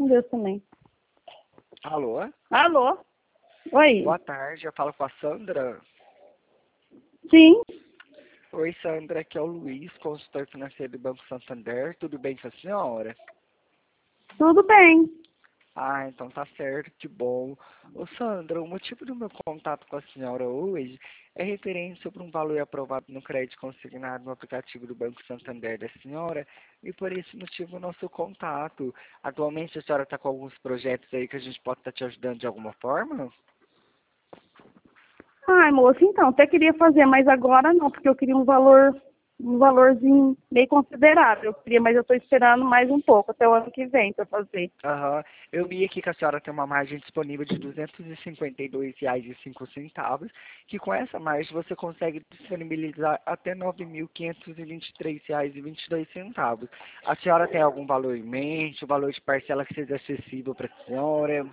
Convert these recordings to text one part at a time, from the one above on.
com Deus também. Alô? Alô? Oi? Boa tarde, eu falo com a Sandra. Sim? Oi, Sandra, aqui é o Luiz, consultor financeiro do Banco Santander. Tudo bem com a senhora? Tudo bem. Ah, então tá certo, que bom. Ô, Sandra, o motivo do meu contato com a senhora hoje é referente sobre um valor aprovado no crédito consignado no aplicativo do Banco Santander da senhora e por esse motivo o nosso contato. Atualmente a senhora está com alguns projetos aí que a gente pode estar te ajudando de alguma forma? Ai, moça, então, até queria fazer, mas agora não, porque eu queria um valorzinho meio considerável. Eu queria, mas eu estou esperando mais um pouco, até o ano que vem para fazer. Aham. Eu vi aqui que a senhora tem uma margem disponível de R$ 252,05, que com essa margem você consegue disponibilizar até R$ 9.523,22. A senhora tem algum valor em mente, o valor de parcela que seja acessível para a senhora?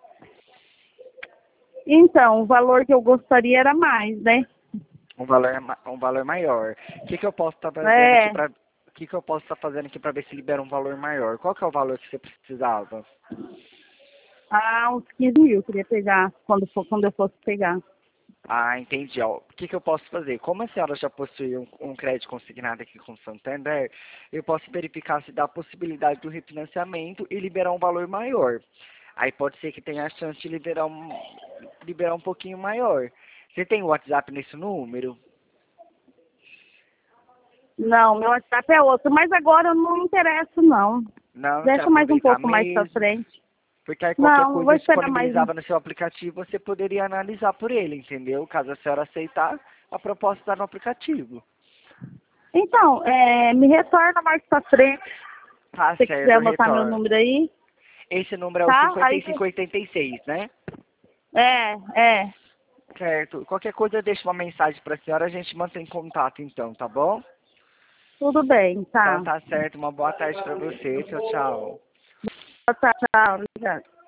Então, o valor que eu gostaria era mais, né? Um valor maior. O que que eu posso estar fazendo aqui É, para o que que eu posso estar fazendo aqui para ver se libera um valor maior? Qual que é o valor que você precisava? uns 15 mil eu queria pegar, quando eu fosse pegar. Ah, entendi. Ó, o que que eu posso fazer? Como a senhora já possui um crédito consignado aqui com o Santander, eu posso verificar se dá a possibilidade do refinanciamento e liberar um valor maior. Aí pode ser que tenha a chance de liberar um pouquinho maior. Você tem o WhatsApp nesse número? Não, meu WhatsApp é outro, mas agora eu não me interesso, não. Não, quer Deixa mais um aproveitar pouco mais para mesmo? frente. Porque aí qualquer Não, vou coisa esperar mais um. disponibilizava no seu aplicativo, você poderia analisar por ele, entendeu? Caso a senhora aceitar, a proposta está no aplicativo. Então, me retorna mais para frente, Tá se você quiser certo, eu anotar meu retorno. número aí, Esse número é o tá? Aí, 5586, né? é. Certo. Qualquer coisa eu deixo uma mensagem para a senhora, a gente mantém contato então, tá bom? Tudo bem, Então tá. tá certo. Uma boa tarde para você. Tchau, tchau. Tchau, tchau, obrigada.